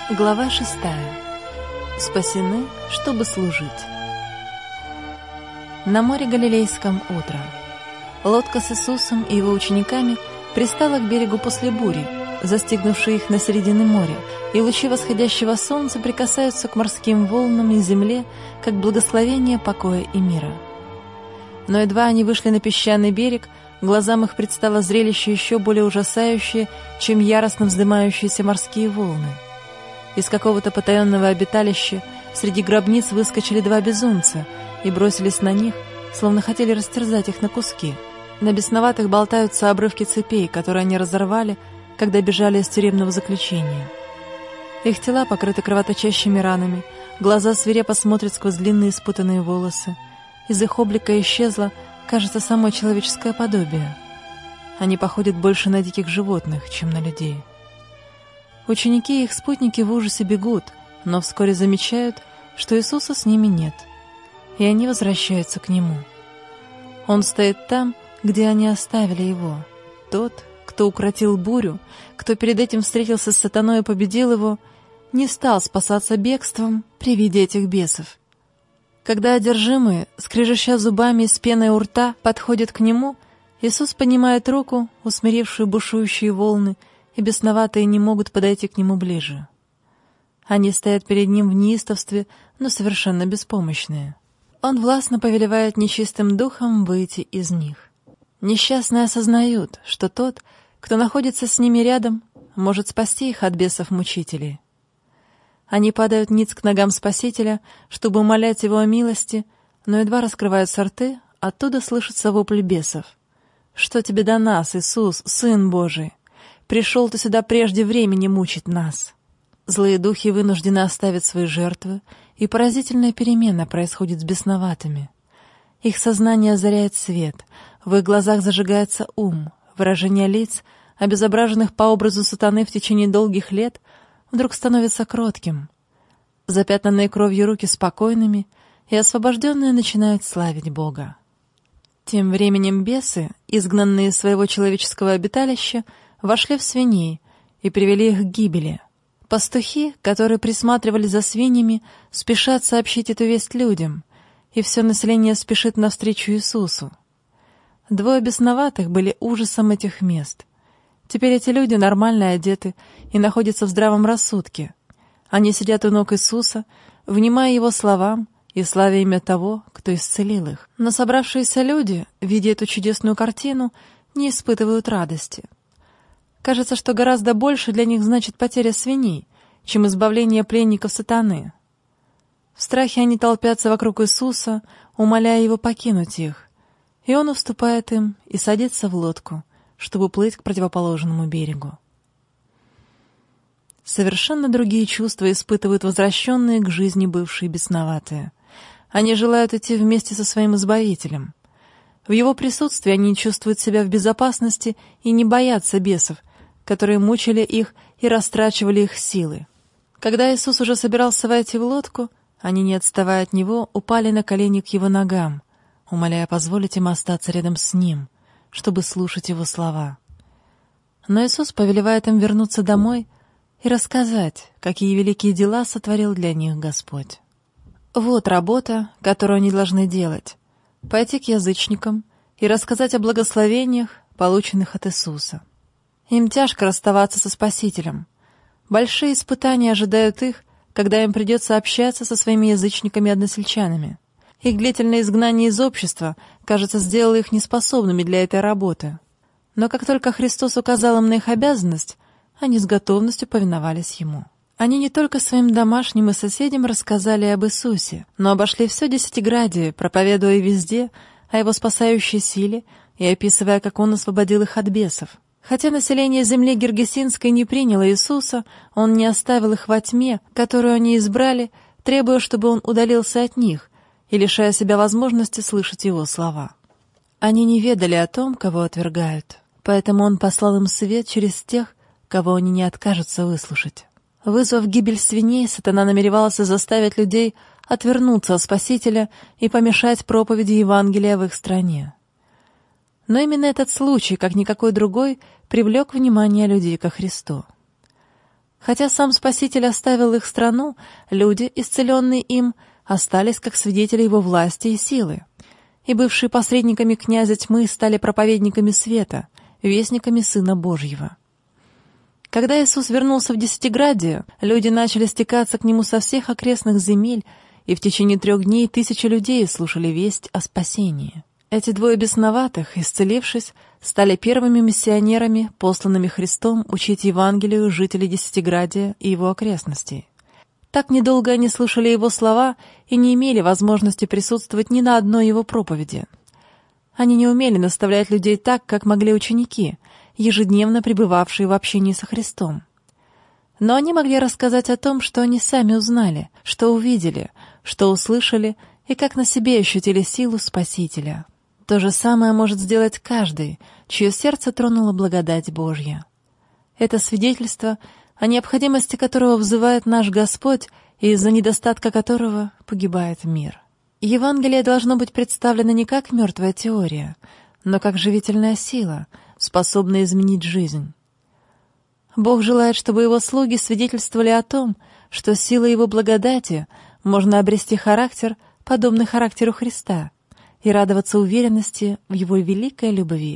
Глава 6. Спасены, чтобы служить. На море Галилейском утро. Лодка с Иисусом и его учениками пристала к берегу после бури, застигнувшей их на середине моря, и лучи восходящего солнца прикасаются к морским волнам и земле, как благословение покоя и мира. Но едва они вышли на песчаный берег, глазам их предстало зрелище еще более ужасающее, чем яростно вздымающиеся морские волны. Из какого-то потаенного обиталища среди гробниц выскочили два безумца и бросились на них, словно хотели растерзать их на куски. На бесноватых болтаются обрывки цепей, которые они разорвали, когда бежали из тюремного заключения. Их тела покрыты кровоточащими ранами, глаза свирепо смотрят сквозь длинные спутанные волосы. Из их облика исчезло, кажется, само человеческое подобие. Они походят больше на диких животных, чем на людей. Ученики и их спутники в ужасе бегут, но вскоре замечают, что Иисуса с ними нет, и они возвращаются к Нему. Он стоит там, где они оставили Его. Тот, кто укротил бурю, кто перед этим встретился с сатаной и победил его, не стал спасаться бегством при виде этих бесов. Когда одержимые, скрежеща зубами и с пеной у рта, подходят к Нему, Иисус поднимает руку, усмирившую бушующие волны, и бесноватые не могут подойти к Нему ближе. Они стоят перед Ним в неистовстве, но совершенно беспомощные. Он властно повелевает нечистым духом выйти из них. Несчастные осознают, что тот, кто находится с ними рядом, может спасти их от бесов-мучителей. Они падают ниц к ногам Спасителя, чтобы умолять Его о милости, но едва раскрываются рты, оттуда слышится вопль бесов. «Что тебе до нас, Иисус, Сын Божий? Пришел ты сюда прежде времени мучить нас». Злые духи вынуждены оставить свои жертвы, и поразительная перемена происходит с бесноватыми. Их сознание озаряет свет, в их глазах зажигается ум, выражение лиц, обезображенных по образу сатаны в течение долгих лет, вдруг становится кротким. Запятнанные кровью руки спокойными, и освобожденные начинают славить Бога. Тем временем бесы, изгнанные из своего человеческого обиталища, вошли в свиней и привели их к гибели. Пастухи, которые присматривали за свиньями, спешат сообщить эту весть людям, и все население спешит навстречу Иисусу. Двое бесноватых были ужасом этих мест. Теперь эти люди нормально одеты и находятся в здравом рассудке. Они сидят у ног Иисуса, внимая Его словам и славя имя того, кто исцелил их. Но собравшиеся люди, видя эту чудесную картину, не испытывают радости. Кажется, что гораздо больше для них значит потеря свиней, чем избавление пленников сатаны. В страхе они толпятся вокруг Иисуса, умоляя Его покинуть их, и Он уступает им и садится в лодку, чтобы плыть к противоположному берегу. Совершенно другие чувства испытывают возвращенные к жизни бывшие бесноватые. Они желают идти вместе со своим Избавителем. В Его присутствии они чувствуют себя в безопасности и не боятся бесов, которые мучили их и растрачивали их силы. Когда Иисус уже собирался войти в лодку, они, не отставая от Него, упали на колени к Его ногам, умоляя позволить им остаться рядом с Ним, чтобы слушать Его слова. Но Иисус повелевает им вернуться домой и рассказать, какие великие дела сотворил для них Господь. Вот работа, которую они должны делать: пойти к язычникам и рассказать о благословениях, полученных от Иисуса. Им тяжко расставаться со Спасителем. Большие испытания ожидают их, когда им придется общаться со своими язычниками-односельчанами. Их длительное изгнание из общества, кажется, сделало их неспособными для этой работы. Но как только Христос указал им на их обязанность, они с готовностью повиновались Ему. Они не только своим домашним и соседям рассказали об Иисусе, но обошли все Десятиградие, проповедуя везде о Его спасающей силе и описывая, как Он освободил их от бесов. Хотя население земли Гергесинской не приняло Иисуса, Он не оставил их во тьме, которую они избрали, требуя, чтобы Он удалился от них и лишая себя возможности слышать Его слова. Они не ведали о том, кого отвергают, поэтому Он послал им свет через тех, кого они не откажутся выслушать. Вызвав гибель свиней, сатана намеревался заставить людей отвернуться от Спасителя и помешать проповеди Евангелия в их стране. Но именно этот случай, как никакой другой, привлек внимание людей ко Христу. Хотя сам Спаситель оставил их страну, люди, исцеленные им, остались как свидетели его власти и силы. И бывшие посредниками князя тьмы стали проповедниками света, вестниками Сына Божьего. Когда Иисус вернулся в Десятиградие, люди начали стекаться к Нему со всех окрестных земель, и в течение 3 дней тысячи людей слушали весть о спасении. Эти 2 бесноватых, исцелившись, стали первыми миссионерами, посланными Христом учить Евангелию жителей Десятиградия и его окрестностей. Так недолго они слушали Его слова и не имели возможности присутствовать ни на одной Его проповеди. Они не умели наставлять людей так, как могли ученики, ежедневно пребывавшие в общении со Христом. Но они могли рассказать о том, что они сами узнали, что увидели, что услышали и как на себе ощутили силу Спасителя. То же самое может сделать каждый, чье сердце тронула благодать Божья. Это свидетельство, о необходимости которого взывает наш Господь и из-за недостатка которого погибает мир. Евангелие должно быть представлено не как мертвая теория, но как живительная сила, способная изменить жизнь. Бог желает, чтобы Его слуги свидетельствовали о том, что силой Его благодати можно обрести характер, подобный характеру Христа, и радоваться уверенности в Его великой любви.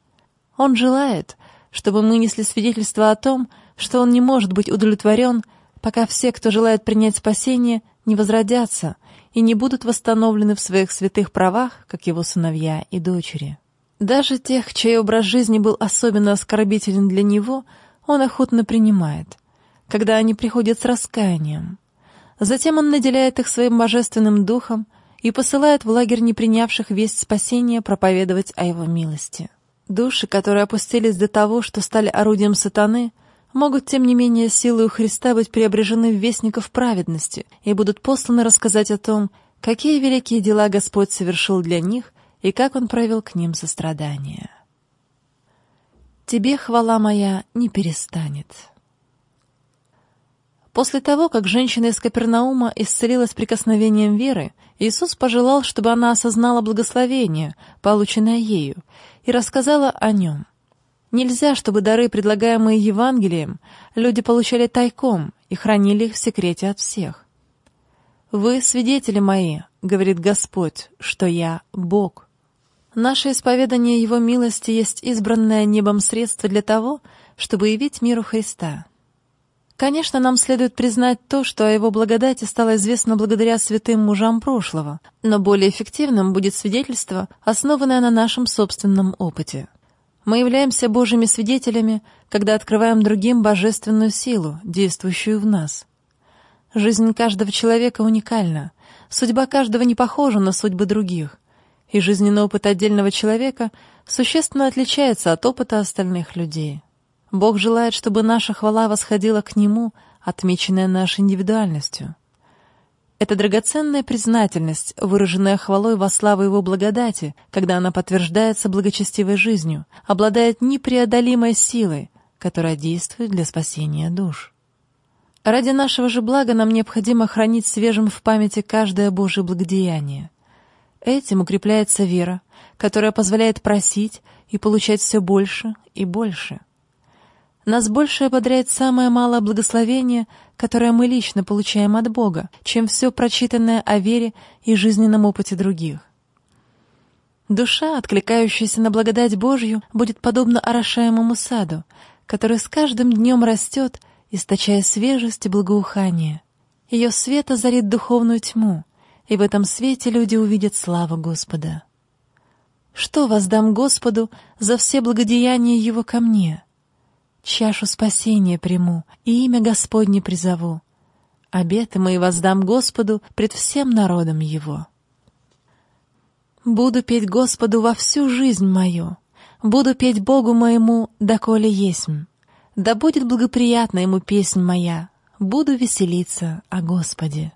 Он желает, чтобы мы несли свидетельство о том, что Он не может быть удовлетворен, пока все, кто желает принять спасение, не возродятся и не будут восстановлены в своих святых правах, как Его сыновья и дочери. Даже тех, чей образ жизни был особенно оскорбителен для Него, Он охотно принимает, когда они приходят с раскаянием. Затем Он наделяет их своим божественным духом и посылает в лагерь не принявших весть спасения проповедовать о Его милости. Души, которые опустились до того, что стали орудием сатаны, могут, тем не менее, силою Христа быть преображены в вестников праведности и будут посланы рассказать о том, какие великие дела Господь совершил для них и как Он проявил к ним сострадание. «Тебе хвала моя не перестанет». После того, как женщина из Капернаума исцелилась прикосновением веры, Иисус пожелал, чтобы она осознала благословение, полученное ею, и рассказала о нем. Нельзя, чтобы дары, предлагаемые Евангелием, люди получали тайком и хранили их в секрете от всех. «Вы свидетели мои, — говорит Господь, — что я Бог». Наше исповедание Его милости есть избранное небом средство для того, чтобы явить миру Христа. Конечно, нам следует признать то, что о Его благодати стало известно благодаря святым мужам прошлого, но более эффективным будет свидетельство, основанное на нашем собственном опыте. Мы являемся Божьими свидетелями, когда открываем другим божественную силу, действующую в нас. Жизнь каждого человека уникальна, судьба каждого не похожа на судьбы других, и жизненный опыт отдельного человека существенно отличается от опыта остальных людей. Бог желает, чтобы наша хвала восходила к Нему, отмеченная нашей индивидуальностью. Это драгоценная признательность, выраженная хвалой во славу Его благодати, когда она подтверждается благочестивой жизнью, обладает непреодолимой силой, которая действует для спасения душ. Ради нашего же блага нам необходимо хранить свежим в памяти каждое Божие благодеяние. Этим укрепляется вера, которая позволяет просить и получать все больше и больше. Нас больше ободряет самое малое благословение, которое мы лично получаем от Бога, чем все прочитанное о вере и жизненном опыте других. Душа, откликающаяся на благодать Божью, будет подобна орошаемому саду, который с каждым днем растет, источая свежесть и благоухание. Ее свет озарит духовную тьму, и в этом свете люди увидят славу Господа. Что воздам Господу за все благодеяния Его ко мне? Чашу спасения приму, и имя Господне призову. Обеты мои воздам Господу пред всем народом Его. Буду петь Господу во всю жизнь мою, буду петь Богу моему, доколе есмь. Да будет благоприятна Ему песнь моя, буду веселиться о Господе.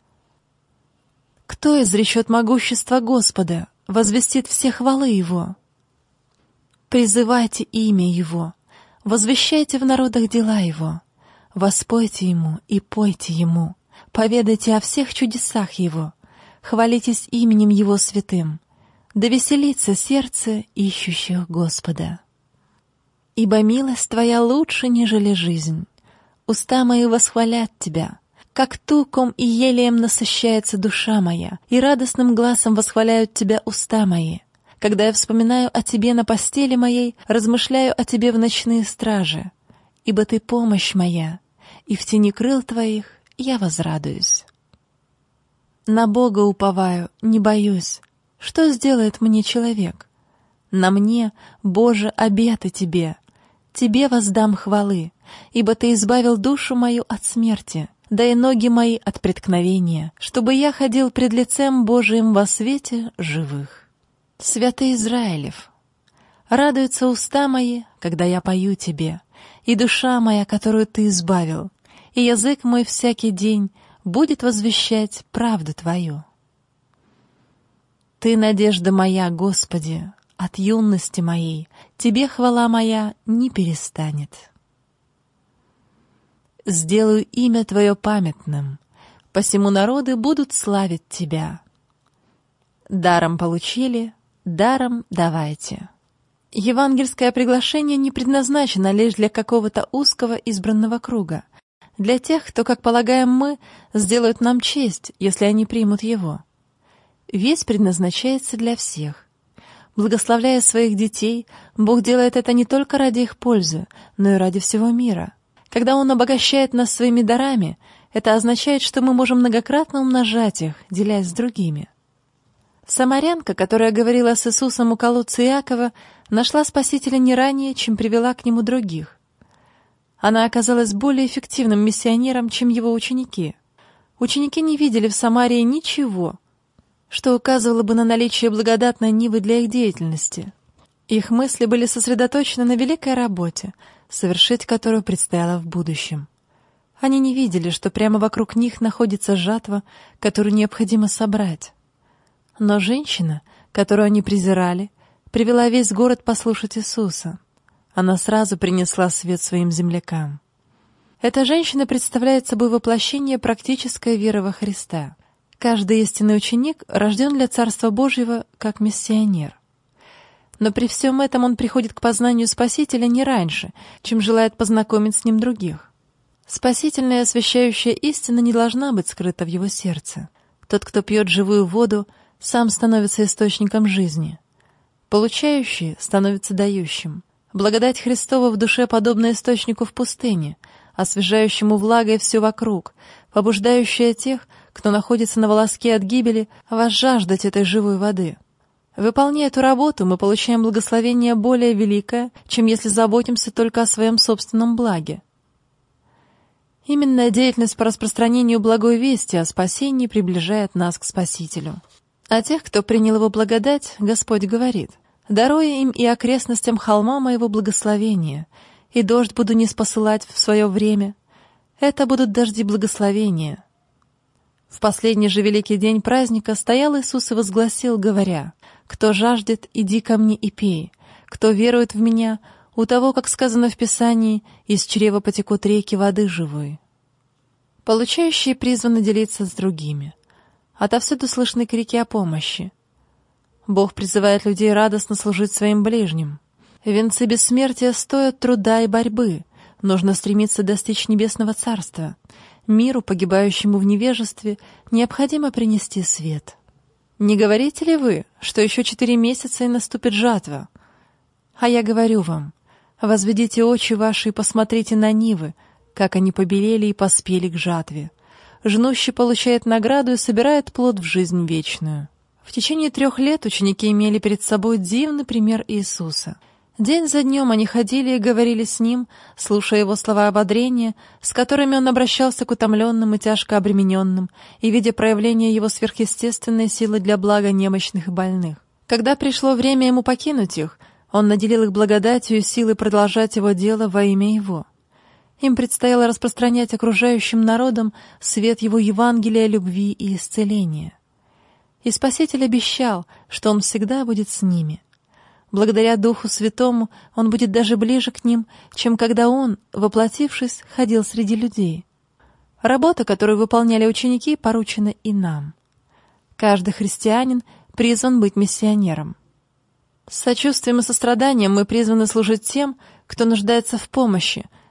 Кто изречет могущество Господа, возвестит все хвалы Его? Призывайте имя Его, возвещайте в народах дела Его, воспойте Ему и пойте Ему, поведайте о всех чудесах Его, хвалитесь именем Его святым, да веселится сердце ищущих Господа. Ибо милость Твоя лучше, нежели жизнь, Уста мои восхвалят Тебя. Как туком и елеем насыщается душа моя, и радостным гласом восхваляют Тебя уста мои. Когда я вспоминаю о Тебе на постели моей, размышляю о Тебе в ночные стражи. Ибо Ты помощь моя, и в тени крыл Твоих я возрадуюсь. На Бога уповаю, не боюсь. Что сделает мне человек? На мне, Боже, обеты Тебе. Тебе воздам хвалы, ибо Ты избавил душу мою от смерти, да и ноги мои от преткновения, чтобы я ходил пред лицем Божиим во свете живых. Святый Израилев, радуются уста мои, когда я пою Тебе, и душа моя, которую Ты избавил, и язык мой всякий день будет возвещать правду Твою. Ты надежда моя, Господи, от юности моей, Тебе хвала моя не перестанет. Сделаю имя Твое памятным, посему народы будут славить Тебя. Даром получили, даром давайте. Евангельское приглашение не предназначено лишь для какого-то узкого избранного круга, для тех, кто, как полагаем мы, сделают нам честь, если они примут его. Весть предназначается для всех. Благословляя своих детей, Бог делает это не только ради их пользы, но и ради всего мира. Когда Он обогащает нас своими дарами, это означает, что мы можем многократно умножать их, делясь с другими. Самарянка, которая говорила с Иисусом у колодца Иакова, нашла Спасителя не ранее, чем привела к Нему других. Она оказалась более эффективным миссионером, чем его ученики. Ученики не видели в Самарии ничего, что указывало бы на наличие благодатной нивы для их деятельности. Их мысли были сосредоточены на великой работе, совершить которую предстояло в будущем. Они не видели, что прямо вокруг них находится жатва, которую необходимо собрать. Но женщина, которую они презирали, привела весь город послушать Иисуса. Она сразу принесла свет своим землякам. Эта женщина представляет собой воплощение практической веры во Христа. Каждый истинный ученик рожден для Царства Божьего как миссионер. Но при всем этом он приходит к познанию Спасителя не раньше, чем желает познакомить с Ним других. Спасительная освящающая истина не должна быть скрыта в его сердце. Тот, кто пьет живую воду, сам становится источником жизни. Получающий становится дающим. Благодать Христова в душе подобна источнику в пустыне, освежающему влагой все вокруг, побуждающая тех, кто находится на волоске от гибели, возжаждать этой живой воды. Выполняя эту работу, мы получаем благословение более великое, чем если заботимся только о своем собственном благе. Именно деятельность по распространению благой вести о спасении приближает нас к Спасителю. А тех, кто принял Его благодать, Господь говорит: «Даруя им и окрестностям холма моего благословения, и дождь буду ниспосылать в свое время. Это будут дожди благословения». В последний же великий день праздника стоял Иисус и возгласил, говоря: «Кто жаждет, иди ко мне и пей. Кто верует в Меня, у того, как сказано в Писании, из чрева потекут реки воды живой». Получающие призваны делиться с другими. Отовсюду слышны крики о помощи. Бог призывает людей радостно служить своим ближним. Венцы бессмертия стоят труда и борьбы. Нужно стремиться достичь небесного царства. Миру, погибающему в невежестве, необходимо принести свет. Не говорите ли вы, что еще 4 месяца и наступит жатва? А я говорю вам: возведите очи ваши и посмотрите на нивы, как они побелели и поспели к жатве. Жнущий получает награду и собирает плод в жизнь вечную. В течение 3 лет ученики имели перед собой дивный пример Иисуса. День за днем они ходили и говорили с Ним, слушая Его слова ободрения, с которыми Он обращался к утомленным и тяжко обремененным, и видя проявление Его сверхъестественной силы для блага немощных и больных. Когда пришло время Ему покинуть их, Он наделил их благодатью и силой продолжать Его дело во имя Его. Им предстояло распространять окружающим народам свет Его Евангелия, любви и исцеления. И Спаситель обещал, что Он всегда будет с ними. Благодаря Духу Святому Он будет даже ближе к ним, чем когда Он, воплотившись, ходил среди людей. Работа, которую выполняли ученики, поручена и нам. Каждый христианин призван быть миссионером. С сочувствием и состраданием мы призваны служить тем, кто нуждается в помощи,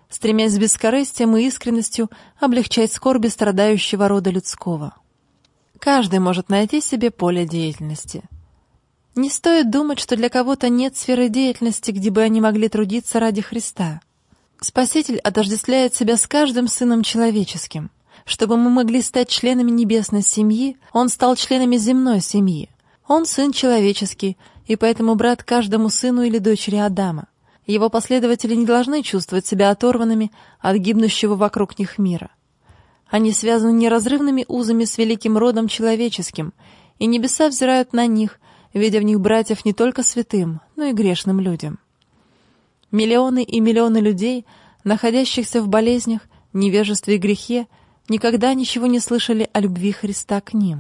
стремясь с бескорыстием и искренностью облегчать скорби страдающего рода людского. Каждый может найти себе поле деятельности. Не стоит думать, что для кого-то нет сферы деятельности, где бы они могли трудиться ради Христа. Спаситель отождествляет себя с каждым сыном человеческим. Чтобы мы могли стать членами небесной семьи, Он стал членами земной семьи. Он сын человеческий, и поэтому брат каждому сыну или дочери Адама. Его последователи не должны чувствовать себя оторванными от гибнущего вокруг них мира. Они связаны неразрывными узами с великим родом человеческим, и небеса взирают на них, видя в них братьев не только святым, но и грешным людям. Миллионы и миллионы людей, находящихся в болезнях, невежестве и грехе, никогда ничего не слышали о любви Христа к ним.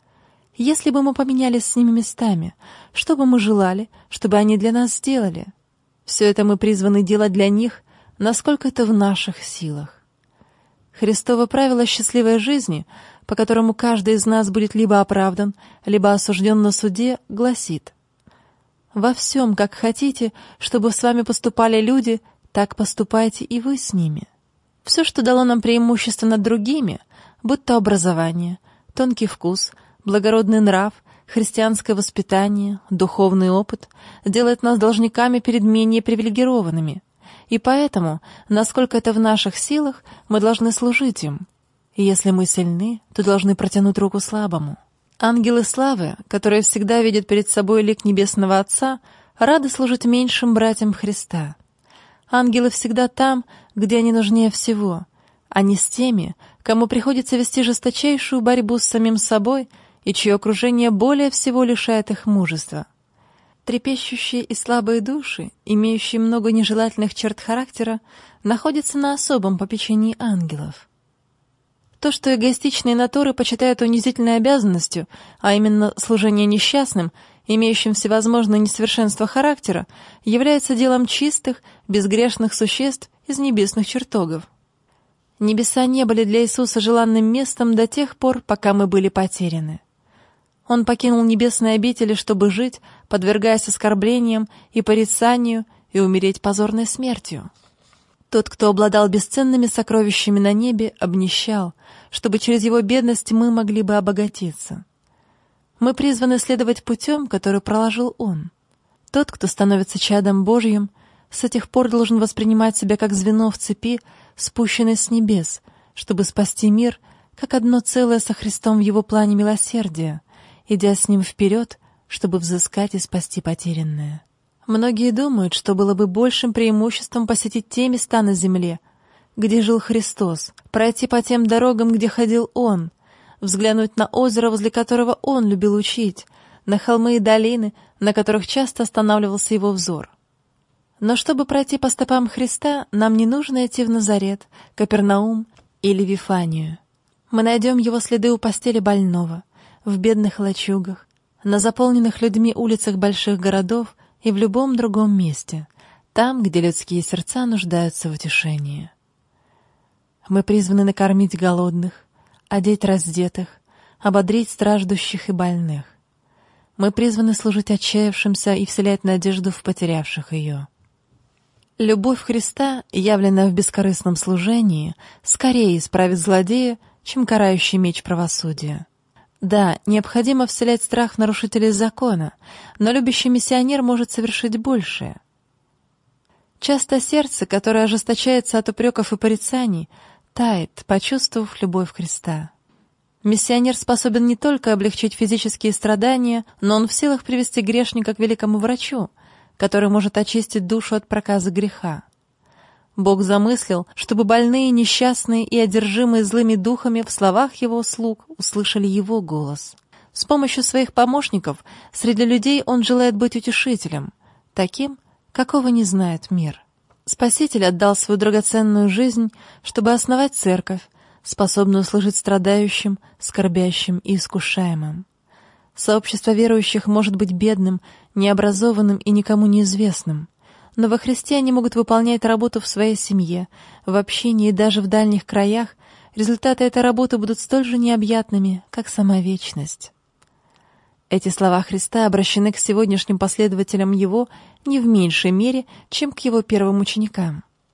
Если бы мы поменялись с ними местами, что бы мы желали, чтобы они для нас сделали? Все это мы призваны делать для них, насколько это в наших силах. Христово правило счастливой жизни, по которому каждый из нас будет либо оправдан, либо осужден на суде, гласит: «Во всем, как хотите, чтобы с вами поступали люди, так поступайте и вы с ними». Все, что дало нам преимущество над другими, будь то образование, тонкий вкус, благородный нрав, христианское воспитание, духовный опыт, делает нас должниками перед менее привилегированными. И поэтому, насколько это в наших силах, мы должны служить им. И если мы сильны, то должны протянуть руку слабому. Ангелы славы, которые всегда видят перед собой лик Небесного Отца, рады служить меньшим братьям Христа. Ангелы всегда там, где они нужнее всего, а не с теми, кому приходится вести жесточайшую борьбу с самим собой и чье окружение более всего лишает их мужества. Трепещущие и слабые души, имеющие много нежелательных черт характера, находятся на особом попечении ангелов. То, что эгоистичные натуры почитают унизительной обязанностью, а именно служение несчастным, имеющим всевозможные несовершенства характера, является делом чистых, безгрешных существ из небесных чертогов. Небеса не были для Иисуса желанным местом до тех пор, пока мы были потеряны. Он покинул небесные обители, чтобы жить, подвергаясь оскорблениям и порицанию, и умереть позорной смертью. Тот, кто обладал бесценными сокровищами на небе, обнищал, чтобы через его бедность мы могли бы обогатиться. Мы призваны следовать путем, который проложил Он. Тот, кто становится чадом Божьим, с этих пор должен воспринимать себя как звено в цепи, спущенной с небес, чтобы спасти мир, как одно целое со Христом в Его плане милосердия, идя с Ним вперед, чтобы взыскать и спасти потерянное. Многие думают, что было бы большим преимуществом посетить те места на земле, где жил Христос, пройти по тем дорогам, где ходил Он, взглянуть на озеро, возле которого Он любил учить, на холмы и долины, на которых часто останавливался Его взор. Но чтобы пройти по стопам Христа, нам не нужно идти в Назарет, Капернаум или Вифанию. Мы найдем Его следы у постели больного, в бедных лачугах, на заполненных людьми улицах больших городов и в любом другом месте, там, где людские сердца нуждаются в утешении. Мы призваны накормить голодных, одеть раздетых, ободрить страждущих и больных. Мы призваны служить отчаявшимся и вселять надежду в потерявших ее. Любовь Христа, явленная в бескорыстном служении, скорее исправит злодея, чем карающий меч правосудия. Да, необходимо вселять страх в нарушителей закона, но любящий миссионер может совершить большее. Часто сердце, которое ожесточается от упреков и порицаний, тает, почувствовав любовь Христа. Миссионер способен не только облегчить физические страдания, но он в силах привести грешника к великому врачу, который может очистить душу от проказы греха. Бог замыслил, чтобы больные, несчастные и одержимые злыми духами в словах Его слуг услышали Его голос. С помощью своих помощников среди людей Он желает быть утешителем, таким, какого не знает мир. Спаситель отдал свою драгоценную жизнь, чтобы основать церковь, способную служить страдающим, скорбящим и искушаемым. Сообщество верующих может быть бедным, необразованным и никому неизвестным, но во Христе они могут выполнять работу в своей семье, в общении и даже в дальних краях. Результаты этой работы будут столь же необъятными, как сама вечность. Эти слова Христа обращены к сегодняшним последователям Его не в меньшей мере, чем к Его первым ученикам.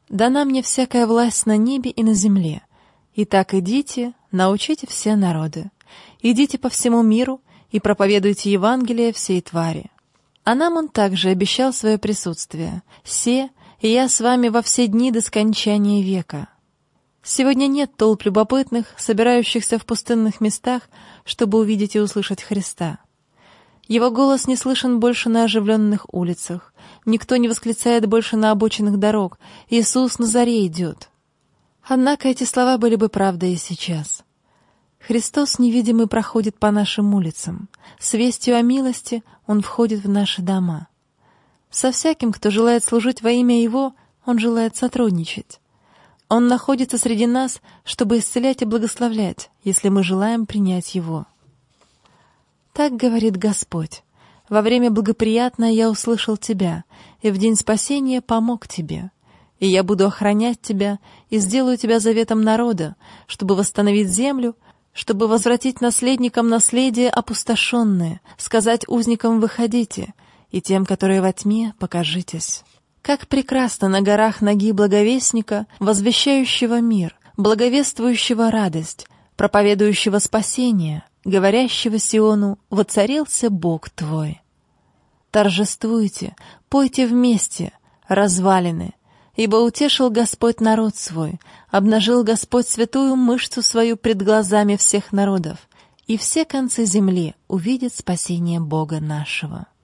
Дана мне всякая власть на небе и на земле. Итак, идите, научите все народы. Идите по всему миру и проповедуйте Евангелие всей твари. А нам он также обещал свое присутствие. «Се, и я с вами во все дни до скончания века». Сегодня нет толп любопытных, собирающихся в пустынных местах, чтобы увидеть и услышать Христа. Его голос не слышен больше на оживленных улицах. Никто не восклицает больше на обочинах дорог: «Иисус на заре идет». Однако эти слова были бы правдой и сейчас. Христос невидимый проходит по нашим улицам. С вестью о милости Он входит в наши дома. Со всяким, кто желает служить во имя Его, Он желает сотрудничать. Он находится среди нас, чтобы исцелять и благословлять, если мы желаем принять Его. Так говорит Господь: «Во время благоприятное я услышал тебя, и в день спасения помог тебе. И я буду охранять тебя, и сделаю тебя заветом народа, чтобы восстановить землю, чтобы возвратить наследникам наследие опустошенное, сказать узникам: выходите, и тем, которые во тьме, покажитесь». Как прекрасно на горах ноги благовестника, возвещающего мир, благовествующего радость, проповедующего спасение, говорящего Сиону: «Воцарился Бог твой». Торжествуйте, пойте вместе, развалины, ибо утешил Господь народ свой, обнажил Господь святую мышцу свою пред глазами всех народов, и все концы земли увидят спасение Бога нашего.